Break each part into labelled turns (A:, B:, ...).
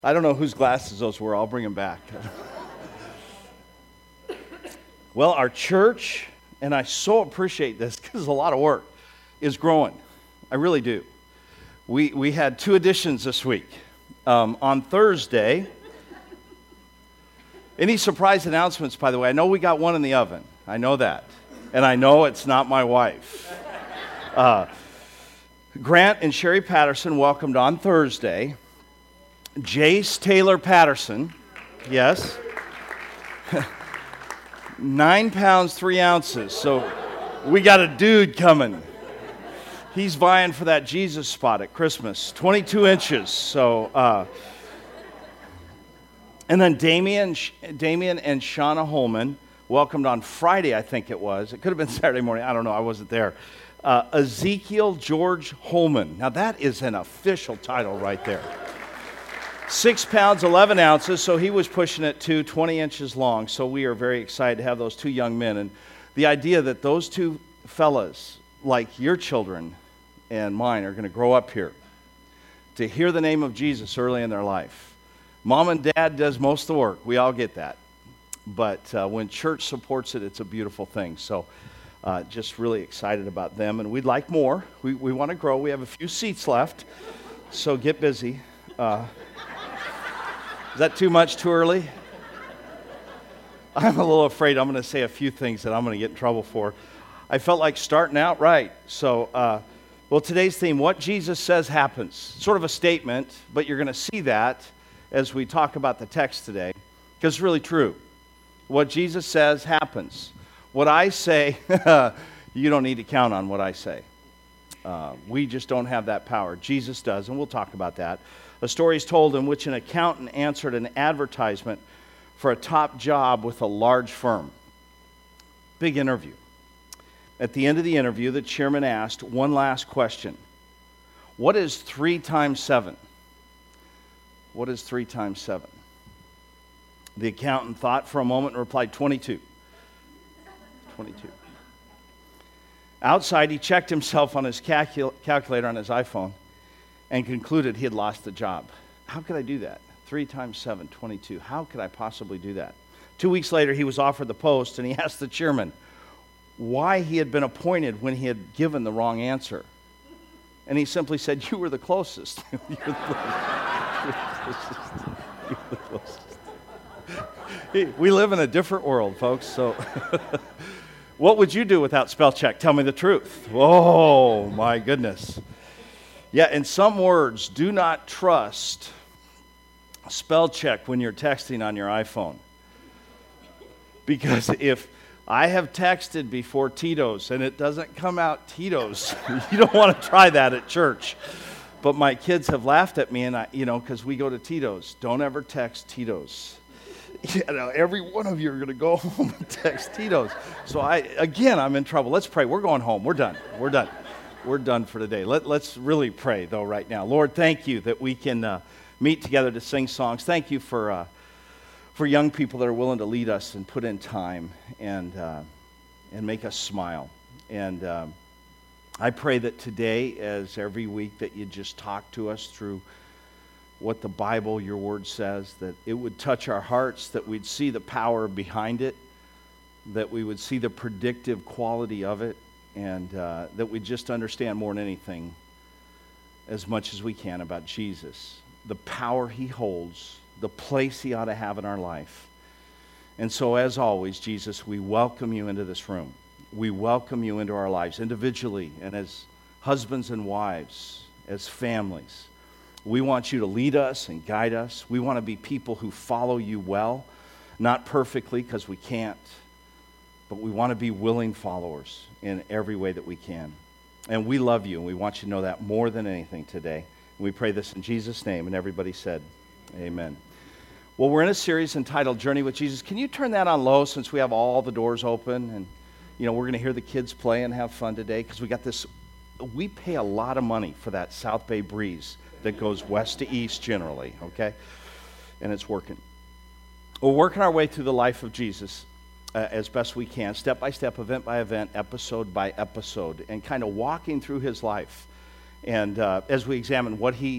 A: I don't know whose glasses those were. I'll bring them back. Well, our church, and I so appreciate this because it's a lot of work, is growing. I really do. We had 2 additions this week. On Thursday, any surprise announcements, by the way? I know we got one in the oven. I know that. And I know it's not my wife. Grant and Sherry Patterson welcomed on Thursday Jace Taylor Patterson, yes, 9 pounds, 3 ounces. So we got a dude coming. He's vying for that Jesus spot at Christmas, 22 inches. So, and then Damien and Shauna Holman welcomed on Friday, I think it was. It could have been Saturday morning. I don't know. I wasn't there. Ezekiel George Holman. Now that is an official title right there. 6 pounds, 11 ounces, so he was pushing it to 20 inches long. So we are very excited to have those 2 young men. And the idea that those 2 fellas, like your children and mine, are going to grow up here to hear the name of Jesus early in their life. Mom and dad does most of the work. We all get that. But when church supports it, it's a beautiful thing. So just really excited about them. And we'd like more. We want to grow. We have a few seats left. So get busy. Is that too much, too early? I'm a little afraid I'm going to say a few things that I'm going to get in trouble for. I felt like starting out right. So, well, today's theme, what Jesus says happens. Sort of a statement, but you're going to see that as we talk about the text today, because it's really true. What Jesus says happens. What I say, you don't need to count on what I say. We just don't have that power. Jesus does, and we'll talk about that. A story is told in which an accountant answered an advertisement for a top job with a large firm. Big interview. At the end of the interview, the chairman asked one last question. What is 3 times 7? What is 3 times 7? The accountant thought for a moment and replied, 22. 22. Outside, he checked himself on his calculator on his iPhone and concluded he had lost the job. How could I do that? 3 times 7, 22. How could I possibly do that? 2 weeks later, he was offered the post, and he asked the chairman why he had been appointed when he had given the wrong answer. And he simply said, you were the closest. You were the closest. We live in a different world, folks, so... What would you do without spell check? Tell me the truth. Oh, my goodness. Yeah, in some words, do not trust spell check when you're texting on your iPhone. Because if I have texted before Tito's and it doesn't come out Tito's, you don't want to try that at church. But my kids have laughed at me, and because we go to Tito's. Don't ever text Tito's. Every one of you are going to go home and text Tito's. So I'm in trouble. Let's pray. We're going home. We're done. We're done for today. Let's really pray, though, right now. Lord, thank you that we can meet together to sing songs. Thank you for young people that are willing to lead us and put in time and make us smile. And I pray that today, as every week, that you just talk to us through what the Bible, your word says, that it would touch our hearts, that we'd see the power behind it, that we would see the predictive quality of it, and that we just understand more than anything as much as we can about Jesus, the power he holds, the place he ought to have in our life. And so as always, Jesus, we welcome you into this room. We welcome you into our lives individually and as husbands and wives, as families. We want you to lead us and guide us. We want to be people who follow you well, not perfectly because we can't, but we want to be willing followers in every way that we can. And we love you, and we want you to know that more than anything today. And we pray this in Jesus' name, and everybody said, amen. Well, we're in a series entitled Journey with Jesus. Can you turn that on low since we have all the doors open? And, we're going to hear the kids play and have fun today because we got this. We pay a lot of money for that South Bay breeze that goes west to east generally, okay? And it's working. We're working our way through the life of Jesus as best we can, step by step, event by event, episode by episode, and kind of walking through his life. And as we examine what he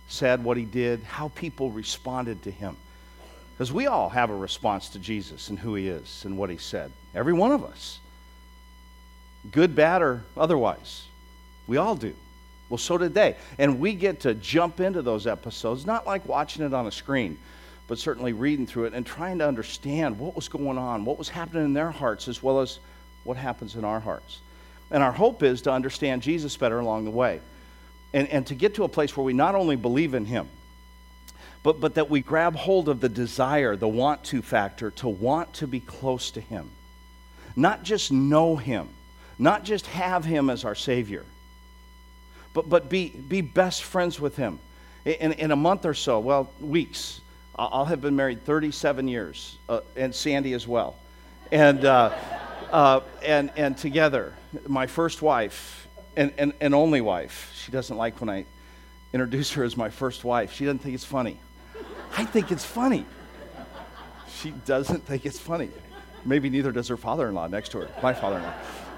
A: said, what he did, how people responded to him. Because we all have a response to Jesus and who he is and what he said. Every one of us. Good, bad, or otherwise. We all do. Well, so did they. And we get to jump into those episodes, not like watching it on a screen, but certainly reading through it and trying to understand what was going on, what was happening in their hearts, as well as what happens in our hearts. And our hope is to understand Jesus better along the way. And to get to a place where we not only believe in him, but that we grab hold of the desire, the want to factor, to want to be close to him. Not just know him, not just have him as our Savior, but be best friends with him. In a month or so, well, weeks, I'll have been married 37 years, and Sandy as well. And together, my first wife and only wife. She doesn't like when I introduce her as my first wife. She doesn't think it's funny. I think it's funny. She doesn't think it's funny. Maybe neither does her father-in-law next to her, my father-in-law.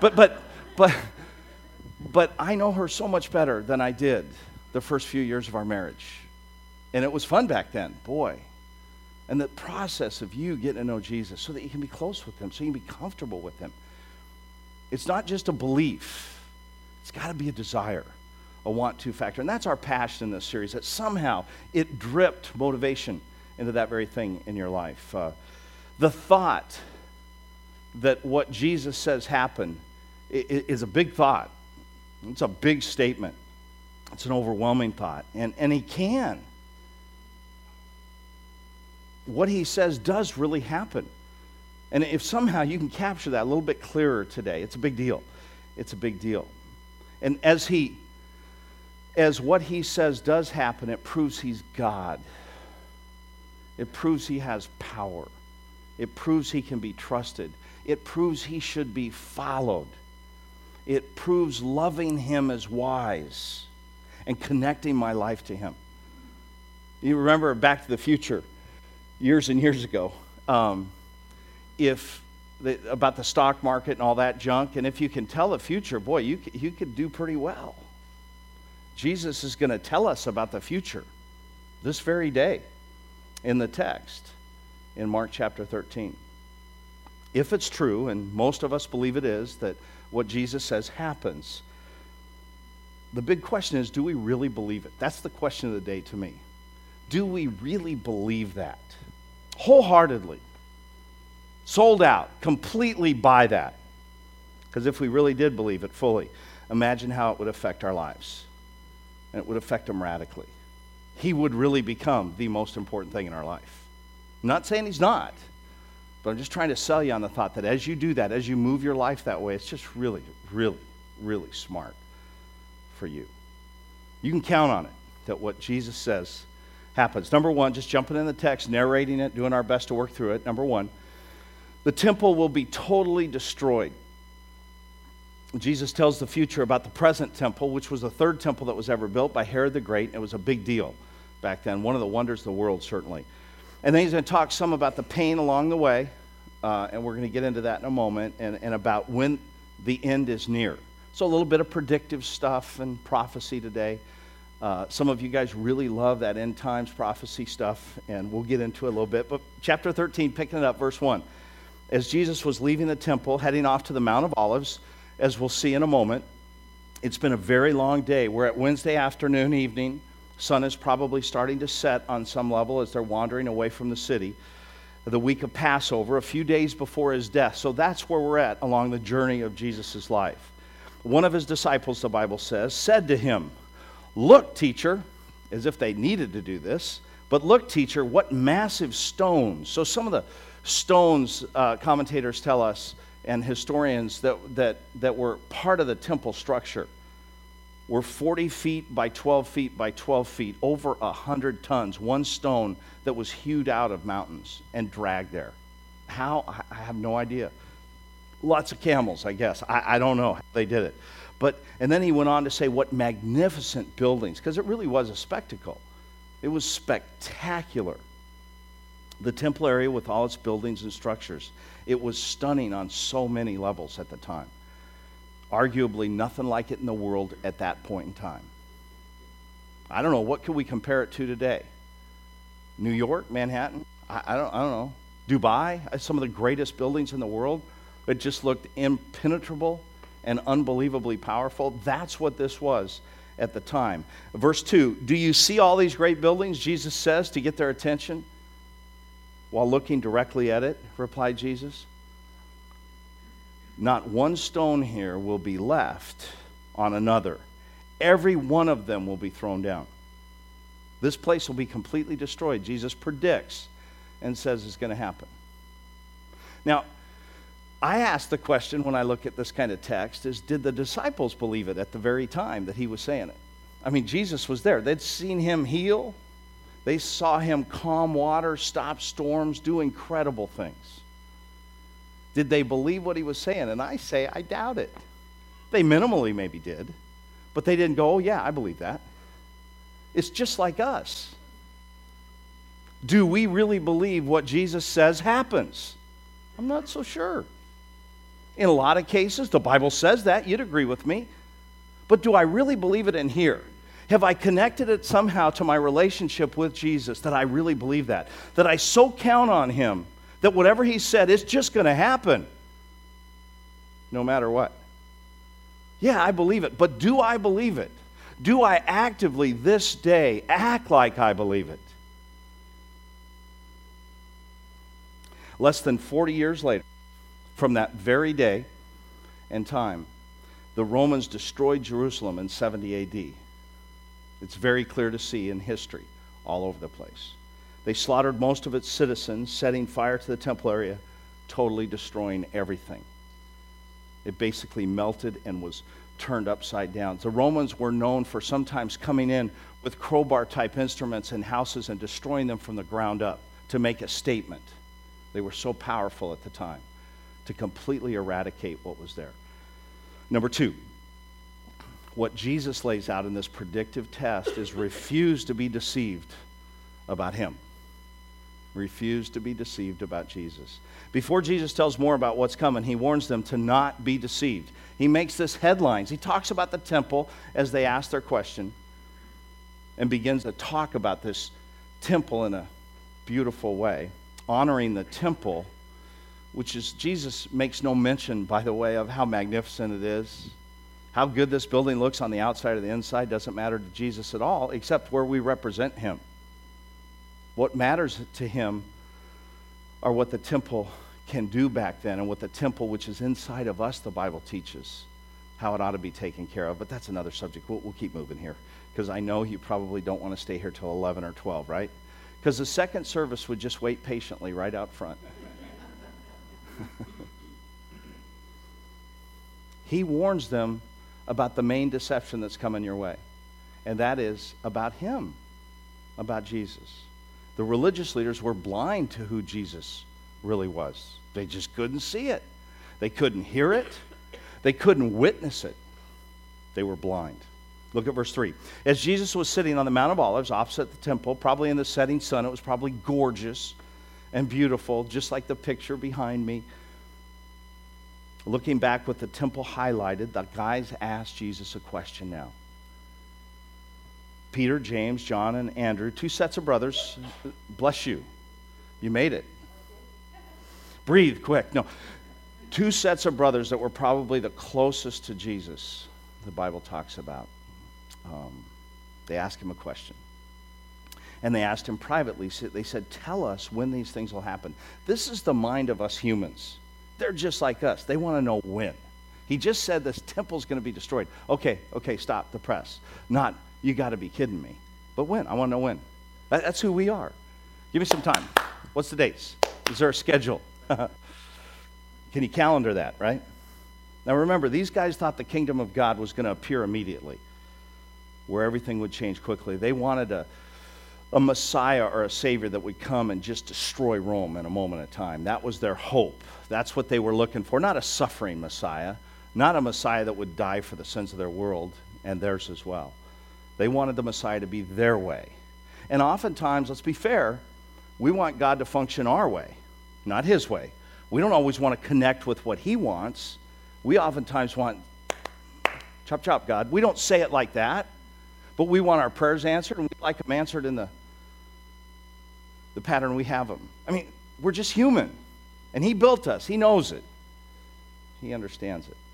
A: But I know her so much better than I did the first few years of our marriage. And it was fun back then, boy. And the process of you getting to know Jesus so that you can be close with him, so you can be comfortable with him. It's not just a belief. It's got to be a desire, a want-to factor. And that's our passion in this series, that somehow it dripped motivation into that very thing in your life. The thought that what Jesus says happened is a big thought. It's a big statement. It's an overwhelming thought. And he can. What he says does really happen. And if somehow you can capture that a little bit clearer today, it's a big deal. It's a big deal. And as what he says does happen, it proves he's God. It proves he has power. It proves he can be trusted. It proves he should be followed. It proves loving him is wise and connecting my life to him. You remember Back to the Future years and years ago, about the stock market and all that junk, and if you can tell the future, boy, you could do pretty well. Jesus is going to tell us about the future this very day in the text in Mark chapter 13. If it's true, and most of us believe it is, that what Jesus says happens, the big question is, do we really believe it? That's the question of the day to me. Do we really believe that? Wholeheartedly. Sold out. Completely buy that. Because if we really did believe it fully, imagine how it would affect our lives. And it would affect them radically. He would really become the most important thing in our life. I'm not saying he's not. But I'm just trying to sell you on the thought that as you do that, as you move your life that way, it's just really, really, really smart for you. You can count on it, that what Jesus says happens. Number one, just jumping in the text, narrating it, doing our best to work through it. Number one, the temple will be totally destroyed. Jesus tells the future about the present temple, which was the third temple that was ever built by Herod the Great. It was a big deal back then, one of the wonders of the world, certainly. And then he's going to talk some about the pain along the way, and we're going to get into that in a moment, and about when the end is near. So a little bit of predictive stuff and prophecy today. Some of you guys really love that end times prophecy stuff, and we'll get into it a little bit. But chapter 13, picking it up, verse 1. As Jesus was leaving the temple, heading off to the Mount of Olives, as we'll see in a moment, it's been a very long day. We're at Wednesday afternoon, evening. Sun is probably starting to set on some level as they're wandering away from the city. The week of Passover, a few days before his death. So that's where we're at along the journey of Jesus' life. One of his disciples, the Bible says, said to him, "Look, teacher," as if they needed to do this, but "look, teacher, what massive stones." So some of the stones, commentators tell us, and historians that were part of the temple structure, were 40 feet by 12 feet by 12 feet, over 100 tons, one stone that was hewed out of mountains and dragged there. How? I have no idea. Lots of camels, I guess. I don't know how they did it. And then he went on to say what magnificent buildings, because it really was a spectacle. It was spectacular. The temple area with all its buildings and structures, it was stunning on so many levels at the time. Arguably nothing like it in the world at that point in time. I don't know, what could we compare it to today? New York, Manhattan? I don't know. Dubai, some of the greatest buildings in the world. It just looked impenetrable and unbelievably powerful. That's what this was at the time. Verse 2, do you see all these great buildings, Jesus says, to get their attention? While looking directly at it, replied Jesus. Not one stone here will be left on another. Every one of them will be thrown down. This place will be completely destroyed. Jesus predicts and says it's going to happen. Now, I ask the question when I look at this kind of text is, did the disciples believe it at the very time that he was saying it? I mean, Jesus was there. They'd seen him heal. They saw him calm water, stop storms, do incredible things. Did they believe what he was saying? And I say, I doubt it. They minimally maybe did, but they didn't go, oh yeah, I believe that. It's just like us. Do we really believe what Jesus says happens? I'm not so sure. In a lot of cases, the Bible says that. You'd agree with me. But do I really believe it in here? Have I connected it somehow to my relationship with Jesus that I really believe that? That I so count on him that whatever he said is just going to happen no matter what? Yeah, I believe it. But do I believe it? Do I actively this day act like I believe it? Less than 40 years later, from that very day and time, the Romans destroyed Jerusalem in 70 AD. It's very clear to see in history all over the place. They slaughtered most of its citizens, setting fire to the temple area, totally destroying everything. It basically melted and was turned upside down. The Romans were known for sometimes coming in with crowbar-type instruments in houses and destroying them from the ground up to make a statement. They were so powerful at the time to completely eradicate what was there. Number 2, what Jesus lays out in this predictive test is refuse to be deceived about him. Refuse to be deceived about Jesus. Before Jesus tells more about what's coming, he warns them to not be deceived. He makes this headlines. He talks about the temple as they ask their question and begins to talk about this temple in a beautiful way, honoring the temple, which is, Jesus makes no mention, by the way, of how magnificent it is. How good this building looks on the outside or the inside doesn't matter to Jesus at all, except where we represent him. What matters to him are what the temple can do back then and what the temple, which is inside of us, the Bible teaches, how it ought to be taken care of. But that's another subject. We'll keep moving here because I know you probably don't want to stay here till 11 or 12, right? Because the second service would just wait patiently right out front. He warns them about the main deception that's coming your way, and that is about him, about Jesus. The religious leaders were blind to who Jesus really was. They just couldn't see it. They couldn't hear it. They couldn't witness it. They were blind. Look at verse 3. As Jesus was sitting on the Mount of Olives opposite the temple, probably in the setting sun, it was probably gorgeous and beautiful, just like the picture behind me. Looking back with the temple highlighted, the guys asked Jesus a question now. Peter, James, John, and Andrew, 2 sets of brothers. Bless you. You made it. Breathe quick. No. 2 sets of brothers that were probably the closest to Jesus, the Bible talks about. They asked him a question. And they asked him privately. They said, tell us when these things will happen. This is the mind of us humans. They're just like us. They want to know when. He just said this temple's going to be destroyed. Okay, stop the press. Not, you got to be kidding me. But when? I want to know when. That's who we are. Give me some time. What's the dates? Is there a schedule? Can you calendar that, right? Now remember, these guys thought the kingdom of God was going to appear immediately, where everything would change quickly. They wanted a Messiah or a Savior that would come and just destroy Rome in a moment of time. That was their hope. That's what they were looking for. Not a suffering Messiah, not a Messiah that would die for the sins of their world and theirs as well. They wanted the Messiah to be their way. And oftentimes, let's be fair, we want God to function our way, not his way. We don't always want to connect with what he wants. We oftentimes want, chop, chop, God. We don't say it like that, But we want our prayers answered, and we like them answered in the pattern we have them. I mean, we're just human. And he built us. He knows it. He understands it.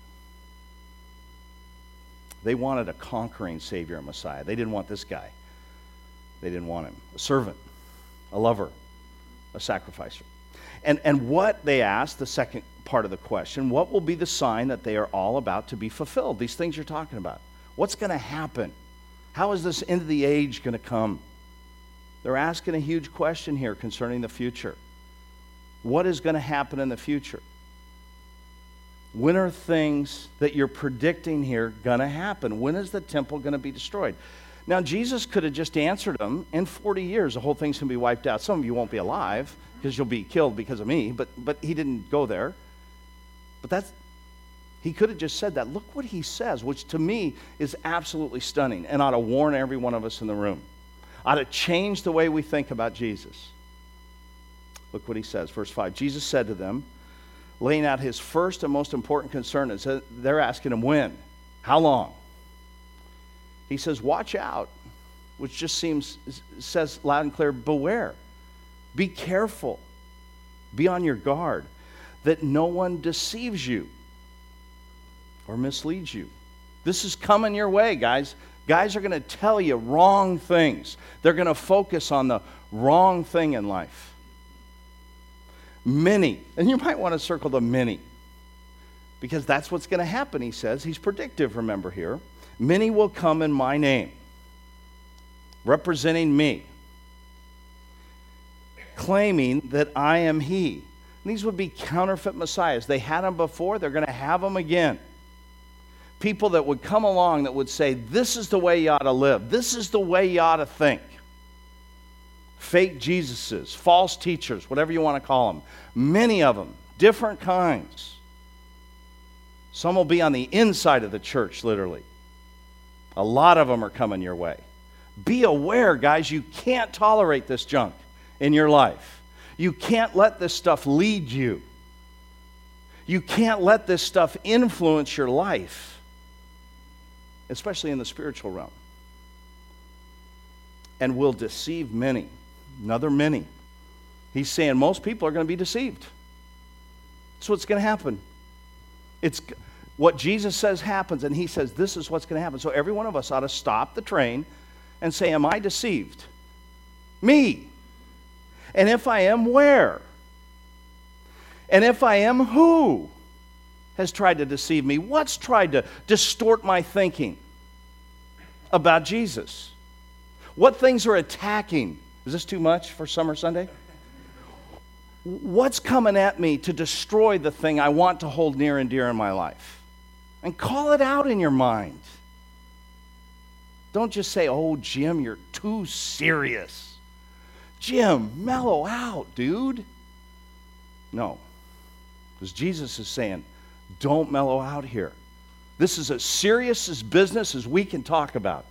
A: They wanted a conquering Savior and Messiah. They didn't want this guy. They didn't want him. A servant, a lover, a sacrificer. And what they asked, the second part of the question, what will be the sign that they are all about to be fulfilled? These things you're talking about. What's going to happen? How is this end of the age going to come? They're asking a huge question here concerning the future. What is going to happen in the future? When are things that you're predicting here going to happen? When is the temple going to be destroyed? Now, Jesus could have just answered them, in 40 years, the whole thing's going to be wiped out. Some of you won't be alive because you'll be killed because of me, but he didn't go there. But he could have just said that. Look what he says, which to me is absolutely stunning and ought to warn every one of us in the room. Ought to change the way we think about Jesus. Look what he says, verse 5. Jesus said to them, laying out his first and most important concern, is that they're asking him when, how long. He says, watch out, which just says loud and clear, beware. Be careful. Be on your guard that no one deceives you or misleads you. This is coming your way, guys. Guys are going to tell you wrong things. They're going to focus on the wrong thing in life. Many, and you might want to circle the many, because that's what's going to happen, he says. He's predictive, remember here. Many will come in my name, representing me, claiming that I am he. And these would be counterfeit messiahs. They had them before, they're going to have them again. People that would come along that would say, this is the way you ought to live. This is the way you ought to think. Fake Jesuses, false teachers, whatever you want to call them. Many of them, different kinds. Some will be on the inside of the church, literally. A lot of them are coming your way. Be aware, guys, you can't tolerate this junk in your life. You can't let this stuff lead you. You can't let this stuff influence your life, especially in the spiritual realm. And will deceive many. Another many. He's saying most people are going to be deceived. That's what's going to happen. It's what Jesus says happens, and he says this is what's going to happen. So every one of us ought to stop the train and say, am I deceived? Me. And if I am, where? And if I am, who has tried to deceive me? What's tried to distort my thinking about Jesus? What things are attacking? Is this too much for Summer Sunday? What's coming at me to destroy the thing I want to hold near and dear in my life? And call it out in your mind. Don't just say, oh, Jim, you're too serious. Jim, mellow out, dude. No. Because Jesus is saying, don't mellow out here. This is as serious as business as we can talk about.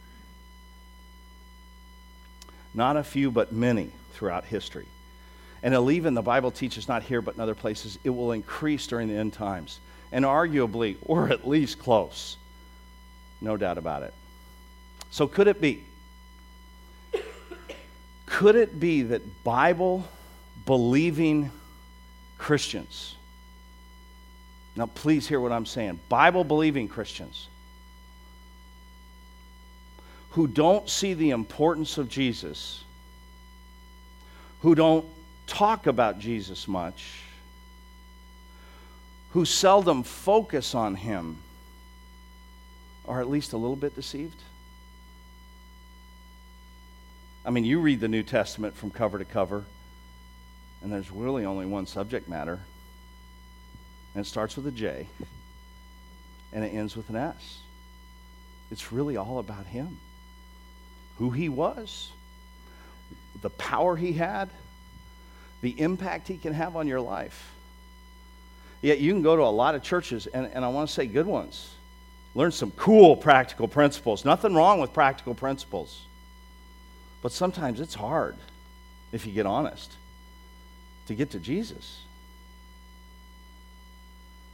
A: Not a few, but many throughout history. And it'll even, the Bible teaches, not here but in other places, it will increase during the end times. And arguably, or at least close. No doubt about it. So could it be? Could it be that Bible-believing Christians, now please hear what I'm saying, Bible-believing Christians who don't see the importance of Jesus, who don't talk about Jesus much, who seldom focus on him, are at least a little bit deceived? I mean, you read the New Testament from cover to cover, and there's really only one subject matter, and it starts with a J, and it ends with an S. It's really all about him. Who he was, the power he had, the impact he can have on your life. Yet you can go to a lot of churches, and I want to say good ones. Learn some cool practical principles. Nothing wrong with practical principles. But sometimes it's hard, if you get honest, to get to Jesus.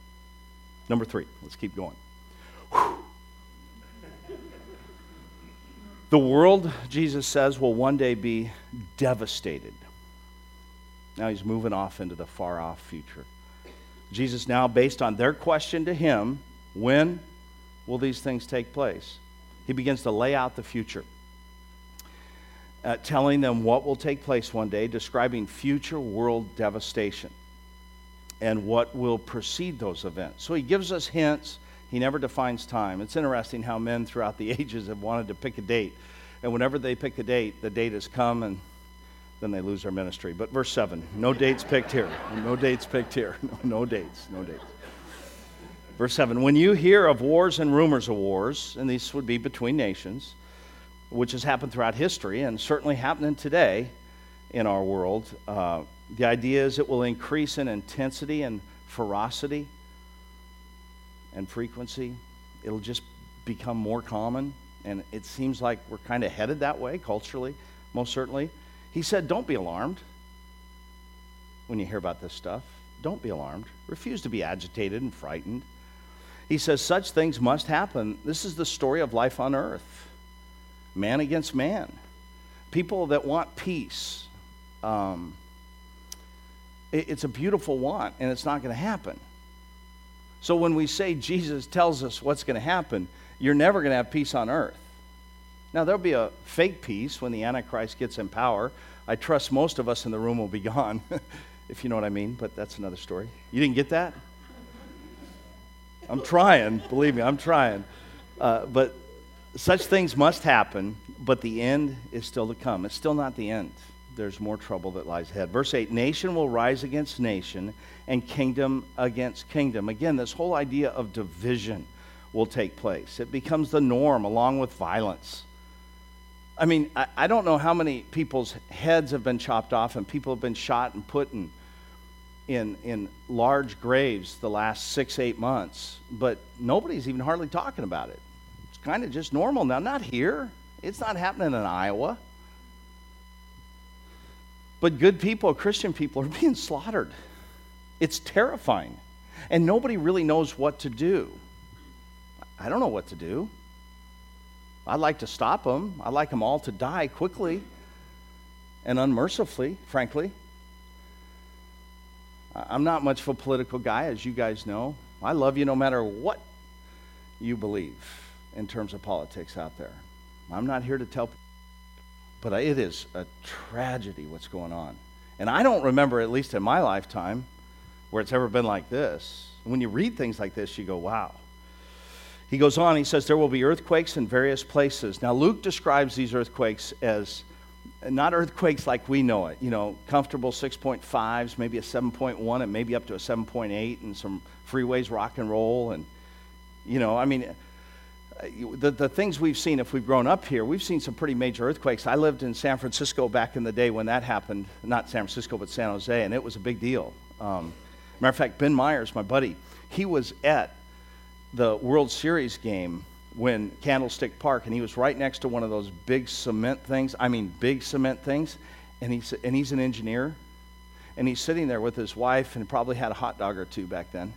A: Number 3, let's keep going. Whew. The world, Jesus says, will one day be devastated. Now he's moving off into the far-off future. Jesus now, based on their question to him, when will these things take place? He begins to lay out the future, telling them what will take place one day, describing future world devastation and what will precede those events. So he gives us hints. He never defines time. It's interesting how men throughout the ages have wanted to pick a date. And whenever they pick a date, the date has come and then they lose their ministry. But verse 7, no dates picked here. No dates picked here. No dates. Verse 7, when you hear of wars and rumors of wars, and these would be between nations, which has happened throughout history and certainly happening today in our world, the idea is it will increase in intensity and ferocity and frequency. It'll just become more common, and it seems like we're kind of headed that way culturally, most certainly. He said, don't be alarmed when you hear about this stuff. Don't be alarmed. Refuse to be agitated and frightened. He says such things must happen. This is the story of life on earth. Man against man. People that want peace. It's a beautiful want, and it's not going to happen. So when we say Jesus tells us what's going to happen, you're never going to have peace on earth. Now, there'll be a fake peace when the Antichrist gets in power. I trust most of us in the room will be gone, if you know what I mean, but that's another story. You didn't get that? I'm trying, believe me, I'm trying. But such things must happen, but the end is still to come. It's still not the end. There's more trouble that lies ahead. Verse 8, nation will rise against nation and kingdom against kingdom. Again, this whole idea of division will take place. It becomes the norm along with violence. I mean, I don't know how many people's heads have been chopped off and people have been shot and put in large graves the last 6-8 months, but nobody's even hardly talking about it. It's kind of just normal now. Not here. It's not happening in Iowa. But good people, Christian people, are being slaughtered. It's terrifying. And nobody really knows what to do. I don't know what to do. I'd like to stop them. I'd like them all to die quickly and unmercifully, frankly. I'm not much of a political guy, as you guys know. I love you no matter what you believe in terms of politics out there. I'm not here to tell people. But it is a tragedy what's going on. And I don't remember, at least in my lifetime, where it's ever been like this. When you read things like this, you go, wow. He goes on, he says, there will be earthquakes in various places. Now, Luke describes these earthquakes as not earthquakes like we know it. You know, comfortable 6.5s, maybe a 7.1, and maybe up to a 7.8, and some freeways rock and roll. And, you know, I mean, the things we've seen, if we've grown up here, we've seen some pretty major earthquakes. I lived in San Francisco back in the day when that happened. Not San Francisco, but San Jose, and it was a big deal. Matter of fact, Ben Myers, my buddy, he was at the World Series game when Candlestick Park, and he was right next to one of those big cement things. I mean, big cement things. And he's an engineer, and he's sitting there with his wife, and probably had a hot dog or two back then.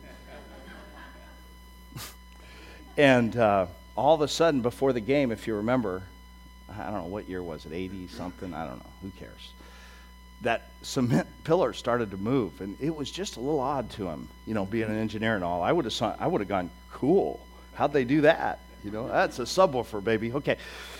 A: And all of a sudden, before the game, if you remember, I don't know, what year was it, 80 something? I don't know. Who cares? That cement pillar started to move, and it was just a little odd to him, you know, being an engineer and all. I would have gone, cool. How'd they do that? You know, that's a subwoofer, baby. Okay.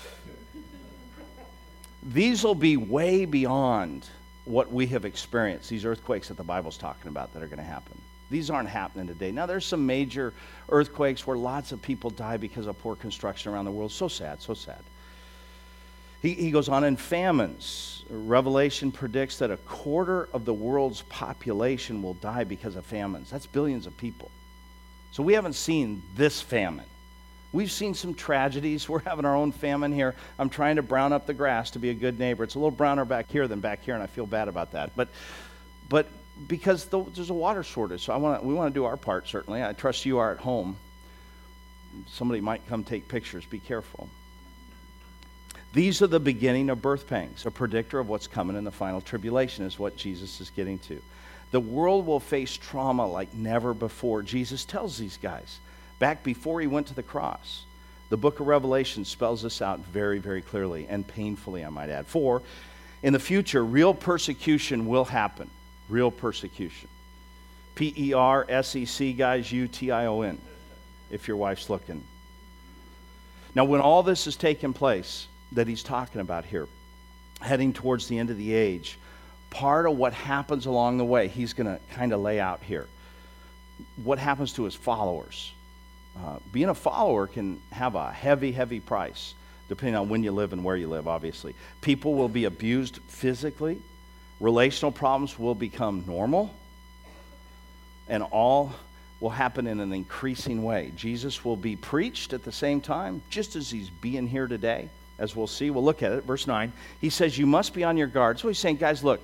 A: These will be way beyond what we have experienced, these earthquakes that the Bible's talking about that are going to happen. These aren't happening today. Now, there's some major earthquakes where lots of people die because of poor construction around the world. So sad, so sad. He goes on, in famines. Revelation predicts that 1/4 of the world's population will die because of famines. That's billions of people. So we haven't seen this famine. We've seen some tragedies. We're having our own famine here. I'm trying to brown up the grass to be a good neighbor. It's a little browner back here than back here, and I feel bad about that. But because there's a water shortage, so we want to do our part, certainly. I trust you are at home. Somebody might come take pictures. Be careful. These are the beginning of birth pangs. A predictor of what's coming in the final tribulation is what Jesus is getting to. The world will face trauma like never before. Jesus tells these guys, back before he went to the cross, The book of Revelation spells this out very, very clearly and painfully, I might add. 4, in the future, real persecution will happen. Real persecution. P-E-R-S-E-C, guys, U-T-I-O-N, if your wife's looking. Now, when all this is taking place that he's talking about here, heading towards the end of the age, part of what happens along the way, he's going to kind of lay out here. What happens to his followers? Being a follower can have a heavy, heavy price, depending on when you live and where you live, obviously. People will be abused physically. Relational problems will become normal. And all will happen in an increasing way. Jesus will be preached at the same time, just as he's being here today, as we'll see. We'll look at it. Verse 9, he says, you must be on your guard. So he's saying, guys, look,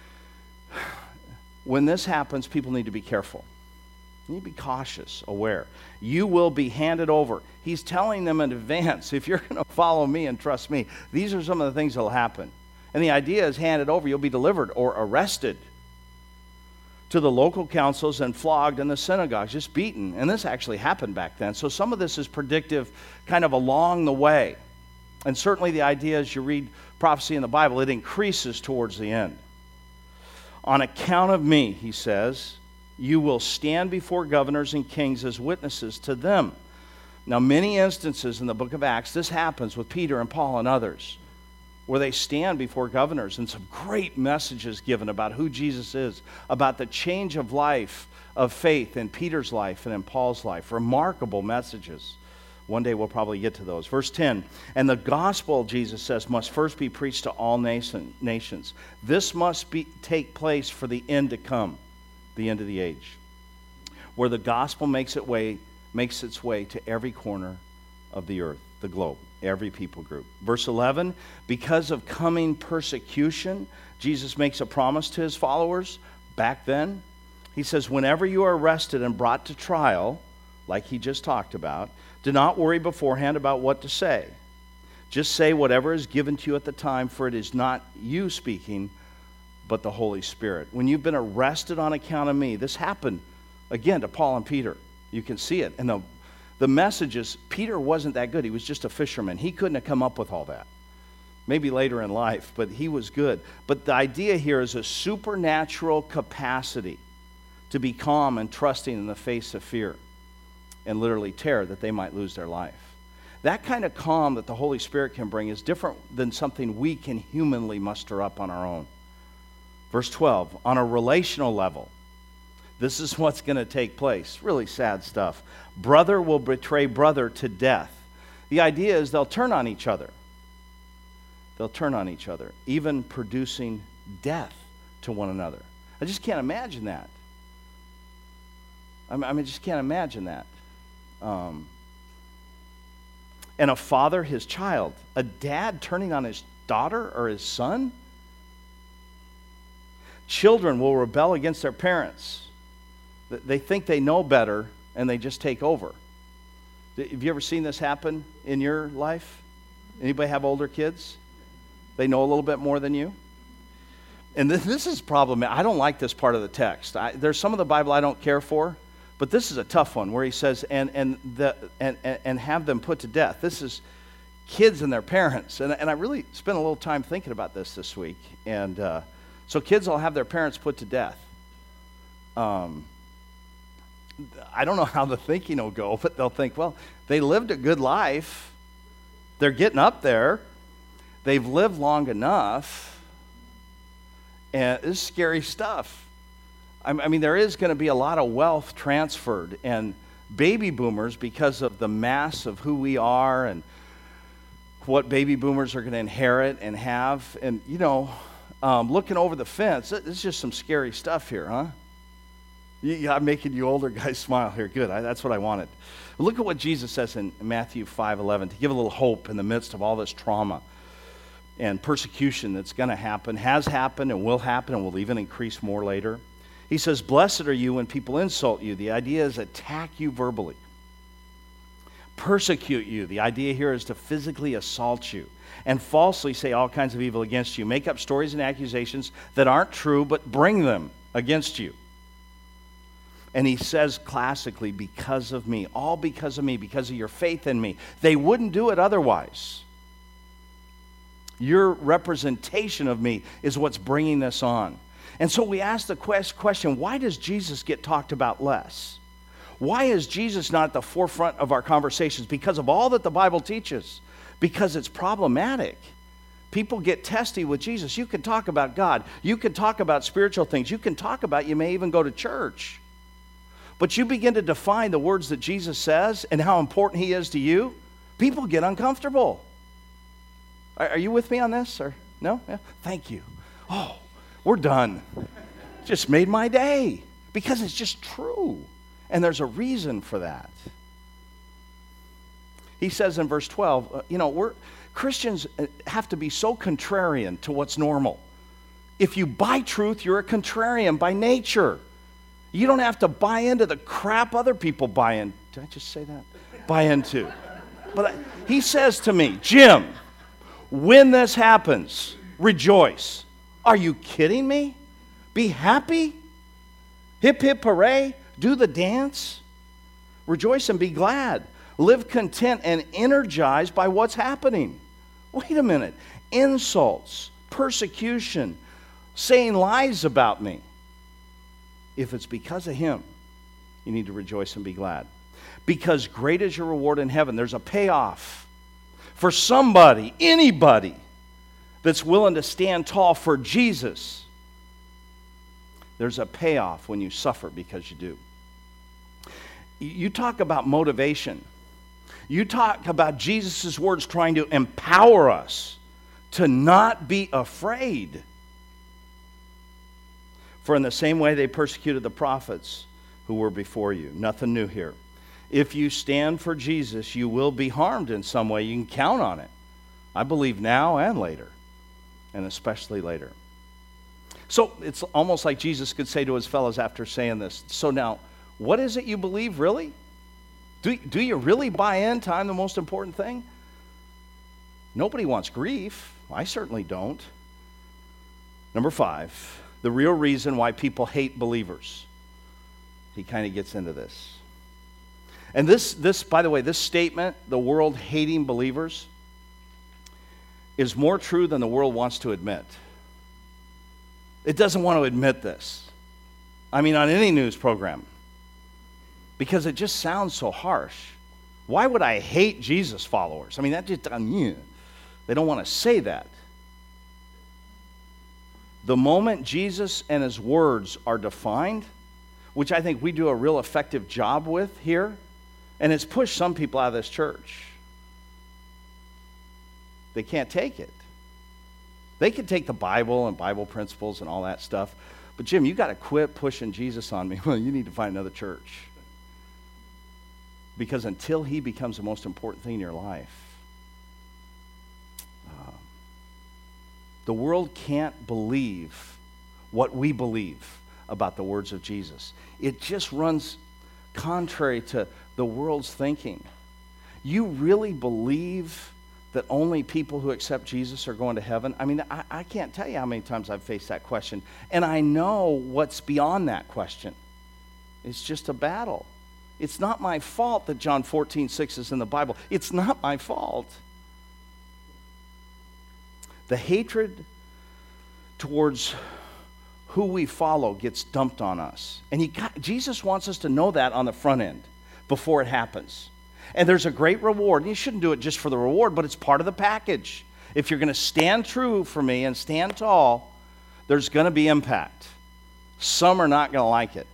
A: when this happens, people need to be careful. You need to be cautious, aware. You will be handed over. He's telling them in advance, if you're going to follow me and trust me, these are some of the things that will happen. And the idea is handed over, you'll be delivered or arrested to the local councils and flogged in the synagogues, just beaten. And this actually happened back then. So some of this is predictive kind of along the way. And certainly the idea as you read prophecy in the Bible, it increases towards the end. On account of me, he says, you will stand before governors and kings as witnesses to them. Now, many instances in the book of Acts, this happens with Peter and Paul and others, where they stand before governors and some great messages given about who Jesus is, about the change of life, of faith in Peter's life and in Paul's life. Remarkable messages. One day we'll probably get to those. Verse 10, and the gospel, Jesus says, must first be preached to all nations. This must take place for the end to come, the end of the age, where the gospel makes its way to every corner of the earth, the globe, every people group. Verse 11, because of coming persecution, Jesus makes a promise to his followers back then. He says, whenever you are arrested and brought to trial, like he just talked about, do not worry beforehand about what to say. Just say whatever is given to you at the time, for it is not you speaking, but the Holy Spirit. When you've been arrested on account of me, this happened again to Paul and Peter. You can see it. And the messages, Peter wasn't that good. He was just a fisherman. He couldn't have come up with all that. Maybe later in life, but he was good. But the idea here is a supernatural capacity to be calm and trusting in the face of fear and literally terror that they might lose their life. That kind of calm that the Holy Spirit can bring is different than something we can humanly muster up on our own. Verse 12, on a relational level, this is what's going to take place. Really sad stuff. Brother will betray brother to death. The idea is they'll turn on each other. They'll turn on each other, even producing death to one another. I just can't imagine that. I just can't imagine that. And a father, his child. A dad turning on his daughter or his son. Children will rebel against their parents. They think they know better, and they just take over. Have you ever seen this happen in your life? Anybody have older kids? They know a little bit more than you? And this is problematic. I don't like this part of the text. There's some of the Bible I don't care for, but this is a tough one where he says, and have them put to death. This is kids and their parents. And I really spent a little time thinking about this week. And so kids will have their parents put to death. I don't know how the thinking will go, but they'll think, well, they lived a good life. They're getting up there. They've lived long enough. And this is scary stuff. I mean, there is going to be a lot of wealth transferred. And baby boomers, because of the mass of who we are and what baby boomers are going to inherit and have. And, looking over the fence, it's just some scary stuff here, huh? I'm making you older guys smile here. Good. That's what I wanted. Look at what Jesus says in Matthew 5:11 to give a little hope in the midst of all this trauma and persecution that's going to happen, has happened, and will happen, and will even increase more later. He says, blessed are you when people insult you. The idea is attack you verbally. Persecute you. The idea here is to physically assault you and falsely say all kinds of evil against you. Make up stories and accusations that aren't true, but bring them against you. And he says classically, because of me, all because of me, because of your faith in me. They wouldn't do it otherwise. Your representation of me is what's bringing this on. And so we ask the question, why does Jesus get talked about less? Why is Jesus not at the forefront of our conversations? Because of all that the Bible teaches. Because it's problematic. People get testy with Jesus. You can talk about God. You can talk about spiritual things. You can talk about, you may even go to church. But you begin to define the words that Jesus says and how important he is to you, people get uncomfortable. Are you with me on this? Or no? Yeah? Thank you. Oh, we're done. Just made my day. Because it's just true. And there's a reason for that. He says in verse 12, Christians have to be so contrarian to what's normal. If you buy truth, you're a contrarian by nature. You don't have to buy into the crap other people buy in. Did I just say that? Buy into. But he says to me, Jim, when this happens, rejoice. Are you kidding me? Be happy? Hip, hip, hooray. Do the dance. Rejoice and be glad. Live content and energized by what's happening. Wait a minute. Insults, persecution, saying lies about me. If it's because of him, you need to rejoice and be glad. Because great is your reward in heaven. There's a payoff for somebody, anybody, that's willing to stand tall for Jesus. There's a payoff when you suffer because you do. You talk about motivation. You talk about Jesus' words trying to empower us to not be afraid. For in the same way they persecuted the prophets who were before you. Nothing new here. If you stand for Jesus, you will be harmed in some way. You can count on it. I believe now and later, and especially later. So it's almost like Jesus could say to his fellows after saying this, so now, what is it you believe, really? Do you really buy in to I'm the most important thing? Nobody wants grief. I certainly don't. Number 5, the real reason why people hate believers. He kind of gets into this. And this, by the way, this statement, the world hating believers, is more true than the world wants to admit. It doesn't want to admit this. I mean, on any news program. Because it just sounds so harsh. Why would I hate Jesus followers? I mean, that just, they don't want to say that. The moment Jesus and his words are defined, which I think we do a real effective job with here, and it's pushed some people out of this church. They can't take it. They can take the Bible and Bible principles and all that stuff, but Jim, you got to quit pushing Jesus on me. Well, you need to find another church. Because until he becomes the most important thing in your life, the world can't believe what we believe about the words of Jesus. It just runs contrary to the world's thinking. You really believe that only people who accept Jesus are going to heaven? I mean, I can't tell you how many times I've faced that question. And I know what's beyond that question. It's just a battle. It's not my fault that John 14:6 is in the Bible. It's not my fault. The hatred towards who we follow gets dumped on us. And Jesus wants us to know that on the front end before it happens. And there's a great reward. And you shouldn't do it just for the reward, but it's part of the package. If you're going to stand true for me and stand tall, there's going to be impact. Some are not going to like it.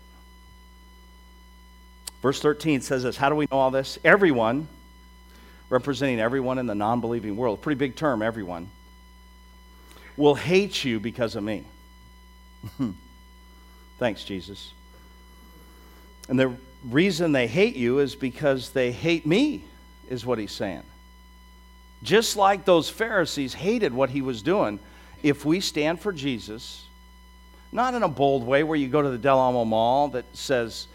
A: Verse 13 says this. How do we know all this? Everyone, representing everyone in the non-believing world, pretty big term, everyone, will hate you because of me. Thanks, Jesus. And the reason they hate you is because they hate me, is what he's saying. Just like those Pharisees hated what he was doing, if we stand for Jesus, not in a bold way where you go to the Del Amo Mall that says,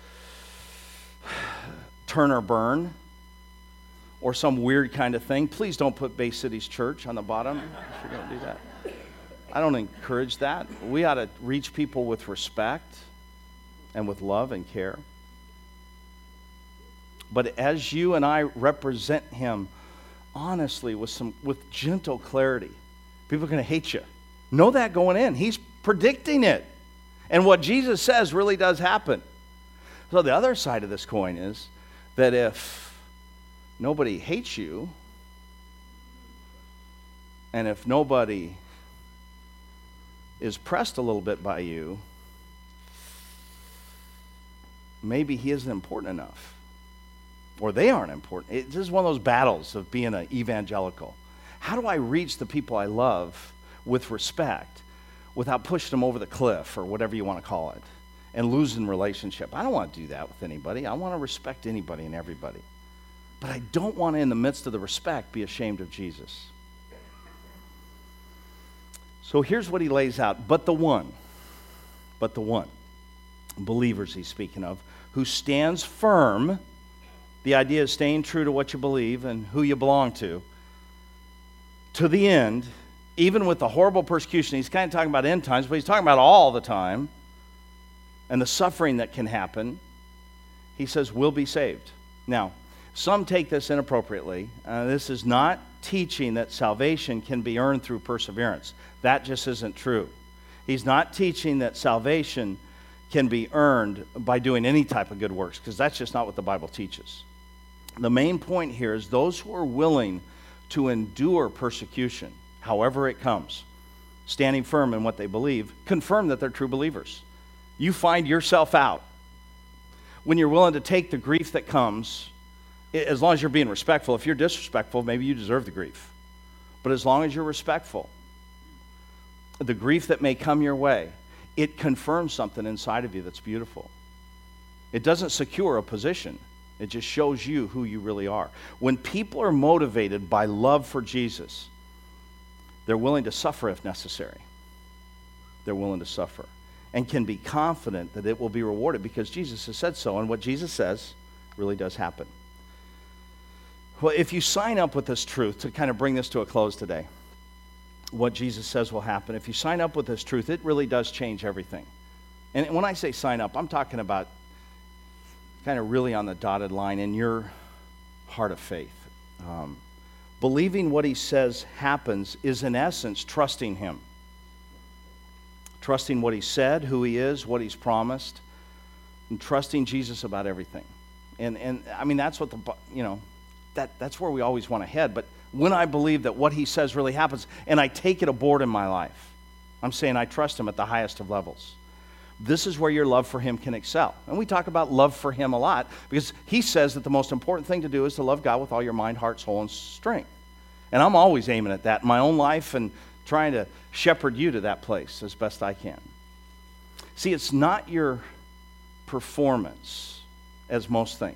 A: turn or burn, or some weird kind of thing. Please don't put Bay Cities Church on the bottom if you're going to do that. I don't encourage that. We ought to reach people with respect and with love and care. But as you and I represent him honestly with gentle clarity, people are going to hate you. Know that going in. He's predicting it. And what Jesus says really does happen. So the other side of this coin is that if nobody hates you, and if nobody is pressed a little bit by you, maybe he isn't important enough. Or they aren't important. This is one of those battles of being an evangelical. How do I reach the people I love with respect without pushing them over the cliff or whatever you want to call it and losing relationship? I don't want to do that with anybody. I want to respect anybody and everybody. But I don't want to, in the midst of the respect, be ashamed of Jesus. So here's what he lays out. But the one, believers he's speaking of, who stands firm. The idea is staying true to what you believe and who you belong to the end, even with the horrible persecution. He's kind of talking about end times, but he's talking about all the time and the suffering that can happen. He says, will be saved. Now, some take this inappropriately. This is not teaching that salvation can be earned through perseverance. That just isn't true. He's not teaching that salvation can be earned by doing any type of good works, because that's just not what the Bible teaches. The main point here is those who are willing to endure persecution, however it comes, standing firm in what they believe, confirm that they're true believers. You find yourself out when you're willing to take the grief that comes, as long as you're being respectful. If you're disrespectful, maybe you deserve the grief. But as long as you're respectful, the grief that may come your way, it confirms something inside of you that's beautiful. It doesn't secure a position. It just shows you who you really are. When people are motivated by love for Jesus, they're willing to suffer if necessary. They're willing to suffer and can be confident that it will be rewarded because Jesus has said so, and what Jesus says really does happen. Well, if you sign up with this truth, to kind of bring this to a close today, what Jesus says will happen, if you sign up with this truth, it really does change everything. And when I say sign up, I'm talking about kind of really on the dotted line in your heart of faith. Believing what he says happens is in essence trusting him. Trusting what he said, who he is, what he's promised, and trusting Jesus about everything. And I mean, that's what that's where we always want to head. But when I believe that what he says really happens, and I take it aboard in my life, I'm saying I trust him at the highest of levels. This is where your love for him can excel. And we talk about love for him a lot because he says that the most important thing to do is to love God with all your mind, heart, soul, and strength. And I'm always aiming at that in my own life and trying to shepherd you to that place as best I can. See, it's not your performance, as most think,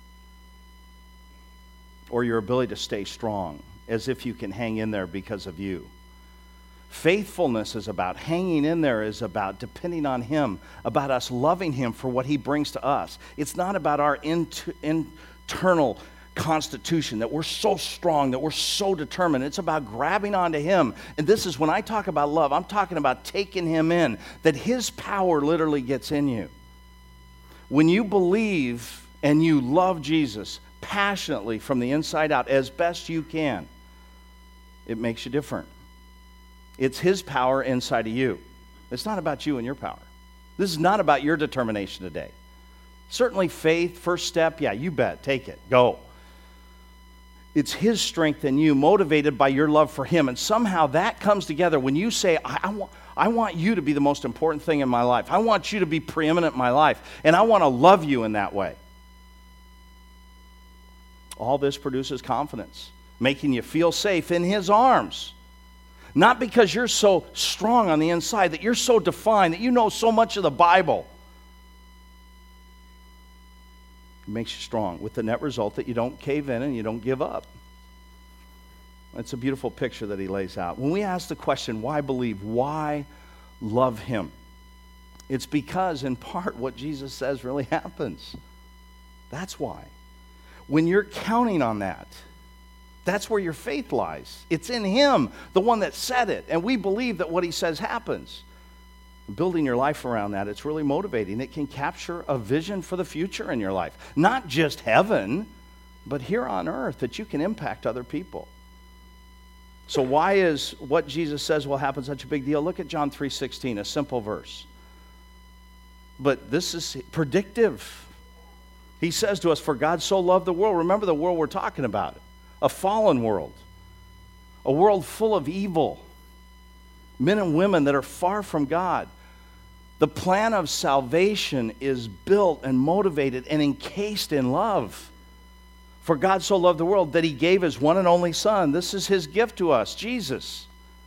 A: or your ability to stay strong, as if you can hang in there because of you. Faithfulness is about hanging in there, is about depending on him, about us loving him for what he brings to us. It's not about our internal constitution, that we're so strong, that we're so determined. It's about grabbing onto him. And this is when I talk about love, I'm talking about taking him in, that his power literally gets in you. When you believe and you love Jesus passionately from the inside out as best you can, it makes you different. It's his power inside of you. It's not about you and your power. This is not about your determination today. Certainly faith, first step, yeah, you bet, take it, go. It's his strength in you, motivated by your love for him. And somehow that comes together when you say, I want you to be the most important thing in my life. I want you to be preeminent in my life. And I want to love you in that way. All this produces confidence, making you feel safe in his arms. Not because you're so strong on the inside, that you're so defined, that you know so much of the Bible. It makes you strong, with the net result that you don't cave in and you don't give up. It's a beautiful picture that he lays out. When we ask the question, why believe? Why love him? It's because, in part, what Jesus says really happens. That's why. When you're counting on that, that's where your faith lies. It's in him, the one that said it. And we believe that what he says happens. building your life around that, it's really motivating. It can capture a vision for the future in your life. Not just heaven, but here on earth, that you can impact other people. So why is what Jesus says will happen such a big deal? Look at John 3:16, a simple verse. But this is predictive. He says to us, for God so loved the world. Remember the world we're talking about. A fallen world. A world full of evil. Men and women that are far from God. The plan of salvation is built and motivated and encased in love. For God so loved the world that he gave his one and only Son. This is his gift to us, Jesus.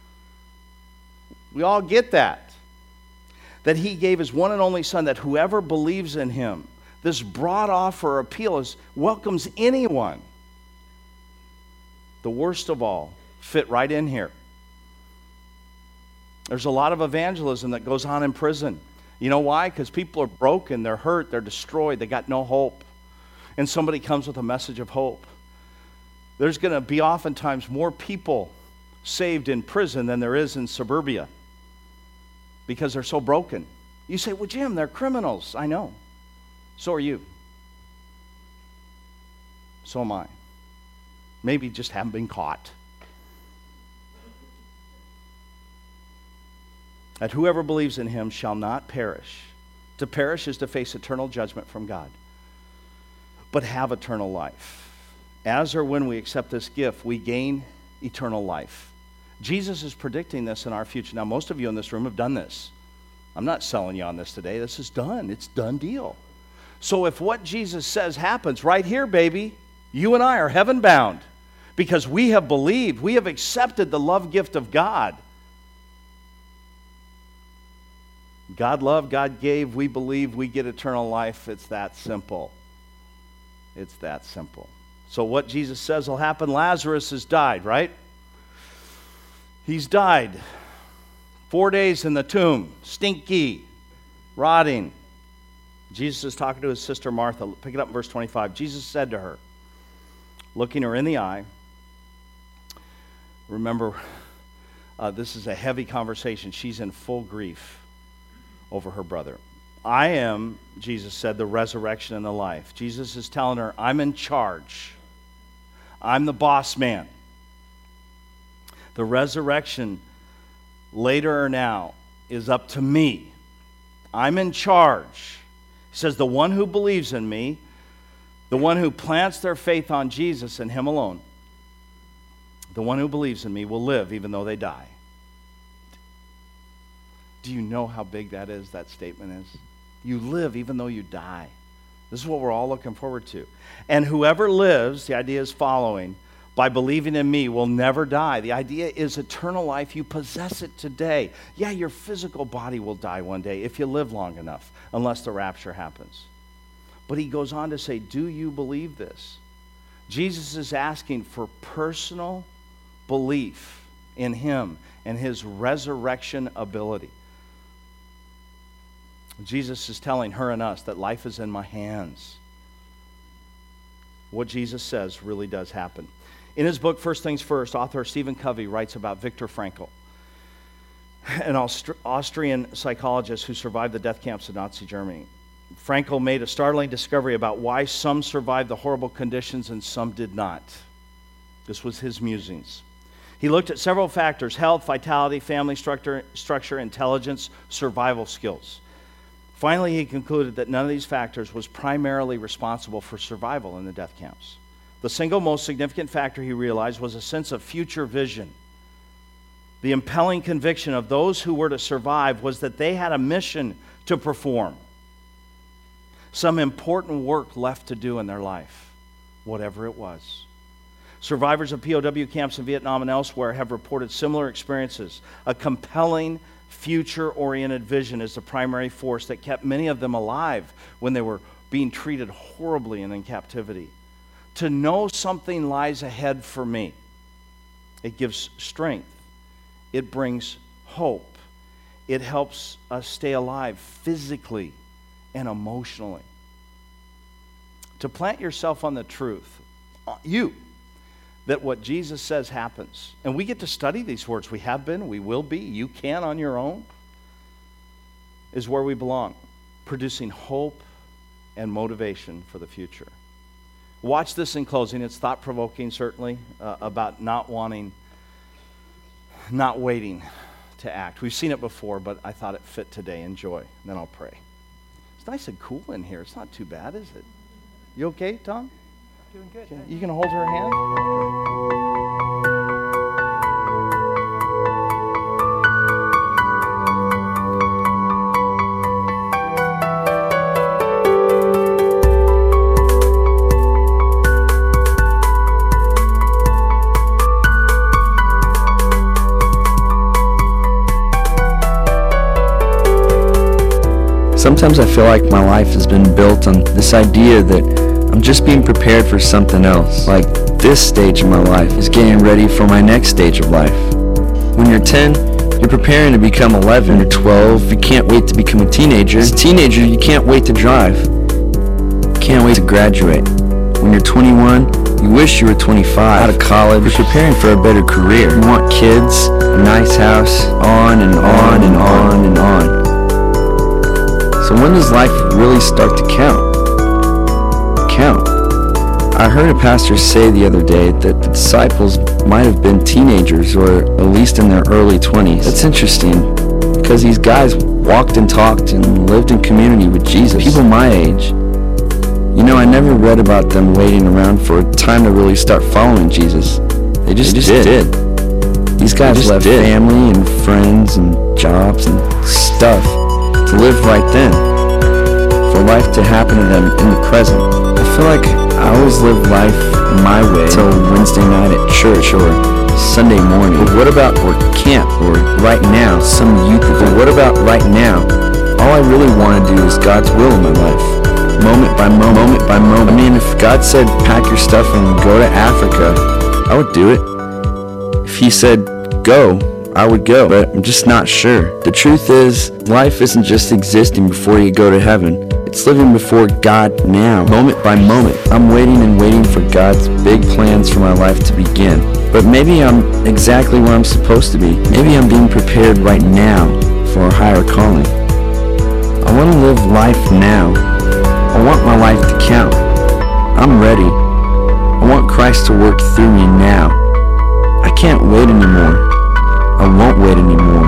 A: We all get that. That he gave his one and only Son, that whoever believes in him, this broad offer or appeal welcomes anyone. The worst of all fit right in here. There's a lot of evangelism that goes on in prison. You know why? Because people are broken, they're hurt, they're destroyed, they got no hope. And somebody comes with a message of hope. There's going to be oftentimes more people saved in prison than there is in suburbia because they're so broken. You say, well, Jim, they're criminals. I know. So are you. So am I. Maybe just haven't been caught. That whoever believes in him shall not perish. To perish is to face eternal judgment from God, but have eternal life. As or when we accept this gift, we gain eternal life. Jesus is predicting this in our future. Now, most of you in this room have done this. I'm not selling you on this today. This is done. It's done deal. So if what Jesus says happens right here, baby, you and I are heaven bound because we have believed. We have accepted the love gift of God. God loved, God gave, we believe, we get eternal life. It's that simple. It's that simple. So what Jesus says will happen, Lazarus has died, right? He's died. 4 days in the tomb, stinky, rotting. Jesus is talking to his sister Martha. Pick it up in verse 25. Jesus said to her, looking her in the eye, remember, this is a heavy conversation. She's in full grief over her brother. I am, Jesus said, the resurrection and the life. Jesus is telling her, I'm in charge. I'm the boss man. The resurrection, later or now, is up to me. I'm in charge. He says, the one who believes in me, the one who plants their faith on Jesus and him alone, the one who believes in me will live even though they die. Do you know how big that is, that statement is? You live even though you die. This is what we're all looking forward to. And whoever lives, the idea is following, by believing in me will never die. The idea is eternal life. You possess it today. Yeah, your physical body will die one day if you live long enough, unless the rapture happens. But he goes on to say, do you believe this? Jesus is asking for personal belief in him and his resurrection ability. Jesus is telling her and us that life is in my hands. What Jesus says really does happen. In his book, First Things First, author Stephen Covey writes about Viktor Frankl, an Austrian psychologist who survived the death camps of Nazi Germany. Frankl made a startling discovery about why some survived the horrible conditions and some did not. This was his musings. He looked at several factors: health, vitality, family structure, intelligence, survival skills. Finally, he concluded that none of these factors was primarily responsible for survival in the death camps. The single most significant factor, he realized, was a sense of future vision. The impelling conviction of those who were to survive was that they had a mission to perform, some important work left to do in their life, whatever it was. Survivors of POW camps in Vietnam and elsewhere have reported similar experiences. A compelling, future-oriented vision is the primary force that kept many of them alive when they were being treated horribly and in captivity. To know something lies ahead for me, it gives strength. It brings hope. It helps us stay alive physically and emotionally. To plant yourself on the truth, that what Jesus says happens. And we get to study these words. We have been, we will be. You can on your own. is where we belong, producing hope and motivation for the future. Watch this in closing. It's thought-provoking, certainly, about not waiting to act. We've seen it before, but I thought it fit today. Enjoy, and then I'll pray. It's nice and cool in here. It's not too bad, is it? You okay, Tom?
B: Doing good.
A: Okay. You can hold her hand?
C: Sometimes I feel like my life has been built on this idea that I'm just being prepared for something else. Like this stage of my life is getting ready for my next stage of life. When you're 10, you're preparing to become 11 or 12. You can't wait to become a teenager. As a teenager, you can't wait to drive. You can't wait to graduate. When you're 21, you wish you were 25, out of college. You're preparing for a better career. You want kids, a nice house, on and on and on and on. So when does life really start to count? I heard a pastor say the other day that the disciples might have been teenagers or at least in their early 20s. That's interesting because these guys walked and talked and lived in community with Jesus. People my age. You know, I never read about them waiting around for a time to really start following Jesus. They just did. These guys left family and friends and jobs and stuff to live right then, for life to happen to them in the present. I feel like I always live life my way till Wednesday night at church or Sunday morning. But what about or camp or right now, some youth event? What about right now? All I really want to do is God's will in my life, moment by moment by moment. I mean, if God said pack your stuff and go to Africa, I would do it. If He said go, I would go, but I'm just not sure. The truth is, life isn't just existing before you go to heaven. It's living before God now, moment by moment. I'm waiting and waiting for God's big plans for my life to begin. But maybe I'm exactly where I'm supposed to be. Maybe I'm being prepared right now for a higher calling. I want to live life now. I want my life to count. I'm ready. I want Christ to work through me now. I can't wait anymore. I won't wait anymore.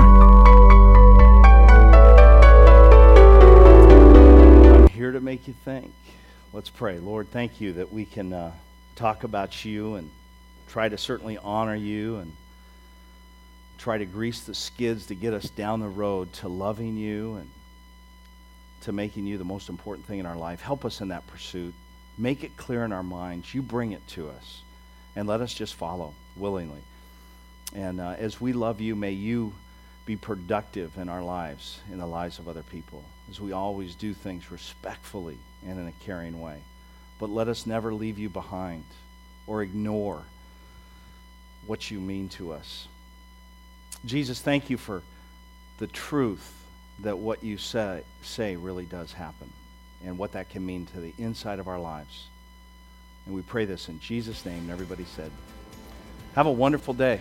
A: I'm here to make you think. Let's pray. Lord, thank you that we can talk about you and try to certainly honor you and try to grease the skids to get us down the road to loving you and to making you the most important thing in our life. Help us in that pursuit. Make it clear in our minds. You bring it to us. And let us just follow willingly. And as we love you, may you be productive in our lives, in the lives of other people, as we always do things respectfully and in a caring way. But let us never leave you behind or ignore what you mean to us. Jesus, thank you for the truth that what you say really does happen and what that can mean to the inside of our lives. And we pray this in Jesus' name. And everybody said, have a wonderful day.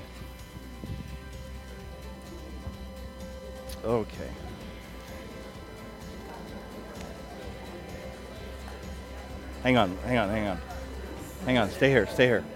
A: Okay. Hang on. Stay here.